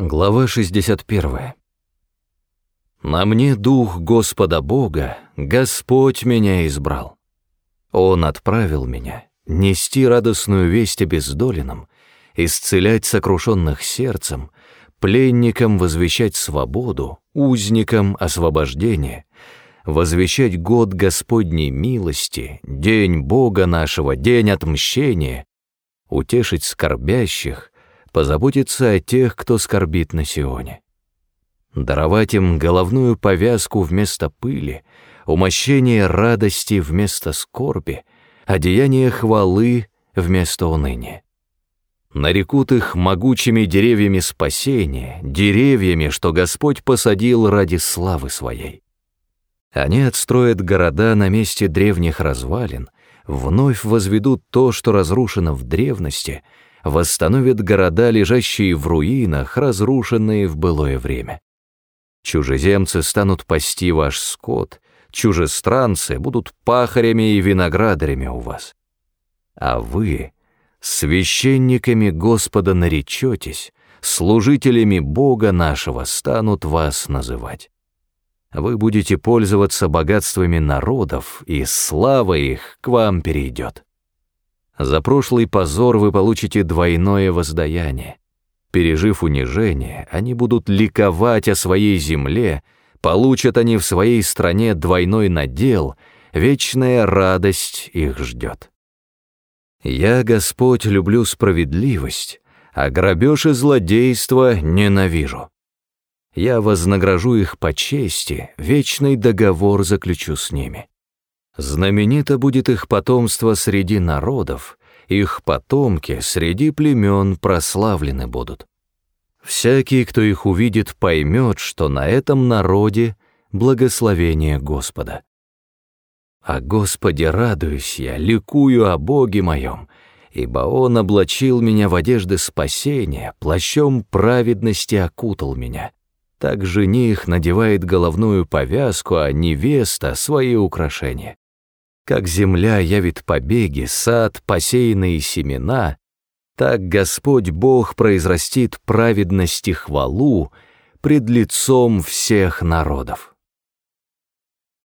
Глава 61. «На мне дух Господа Бога, Господь меня избрал. Он отправил меня нести радостную весть обездоленным, исцелять сокрушенных сердцем, пленникам возвещать свободу, узникам освобождение, возвещать год Господней милости, день Бога нашего, день отмщения, утешить скорбящих, позаботиться о тех, кто скорбит на Сионе, даровать им головную повязку вместо пыли, умощение радости вместо скорби, одеяние хвалы вместо уныния. Нарекут их могучими деревьями спасения, деревьями, что Господь посадил ради славы Своей. Они отстроят города на месте древних развалин, вновь возведут то, что разрушено в древности, восстановят города, лежащие в руинах, разрушенные в былое время. Чужеземцы станут пасти ваш скот, чужестранцы будут пахарями и виноградарями у вас. А вы священниками Господа наречетесь, служителями Бога нашего станут вас называть. Вы будете пользоваться богатствами народов, и слава их к вам перейдет. За прошлый позор вы получите двойное воздаяние. Пережив унижение, они будут ликовать о своей земле, получат они в своей стране двойной надел, вечная радость их ждет. Я, Господь, люблю справедливость, а грабеж и злодейство ненавижу. Я вознагражу их по чести, вечный договор заключу с ними. Знаменито будет их потомство среди народов, их потомки среди племен прославлены будут. Всякий, кто их увидит, поймет, что на этом народе благословение Господа. О Господе радуюсь я, ликую о Боге моем, ибо Он облачил меня в одежды спасения, плащом праведности окутал меня. Так жених надевает головную повязку, а невеста — свои украшения. Как земля явит побеги, сад, посеянные семена, так Господь Бог произрастит праведность и хвалу пред лицом всех народов.